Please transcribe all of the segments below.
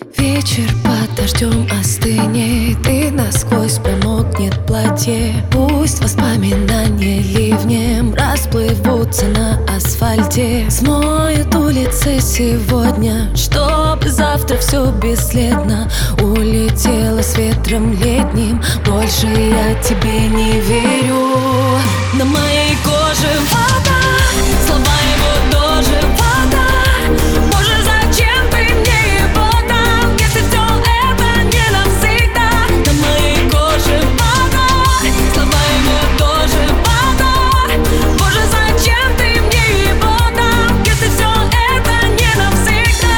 Вечер под дождем остынет, и насквозь промокнет платье. Пусть воспоминания ливнем расплывутся на асфальте. Смоют улицы сегодня, чтобы завтра все бесследно улетело с ветром летним. Больше я тебе не верю. На моей коже вода, слова его тоже вода. Боже, зачем ты мне его дал, если все это не навсегда? На моей коже вода, слова его тоже вода. Боже, зачем ты мне его дал, если все это не навсегда?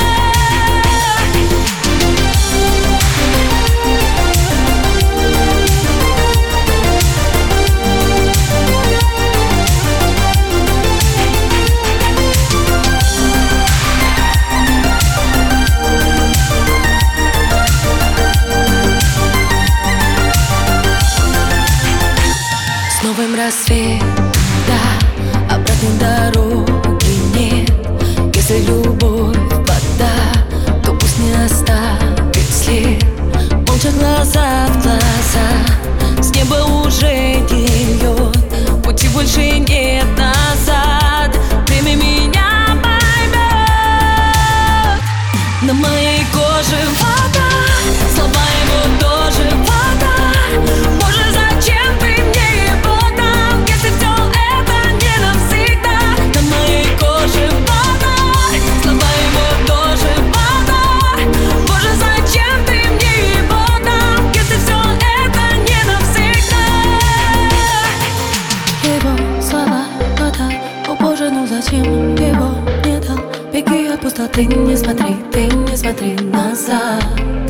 С новым рассветом, да, обратной дороги нет. Если любовь вода, то пусть не оставит след. Молча глаза в глаза, с неба уже не льет. Пути больше нет назад, время меня поймет. На моей коже вода, слова его тоже вода. Боже, зачем ты мне его дал, если все это не навсегда? На моей коже вода, слова его тоже вода. Боже, зачем ты мне его дал, если все это не навсегда? Его слова вода, о Боже, ну зачем его не дал? Беги от пустоты, не смотри, ты не смотри назад.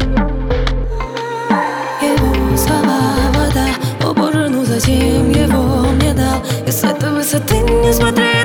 Его слова вода, о Боже, ну зачем его мне дал? И с этой высоты не смотри.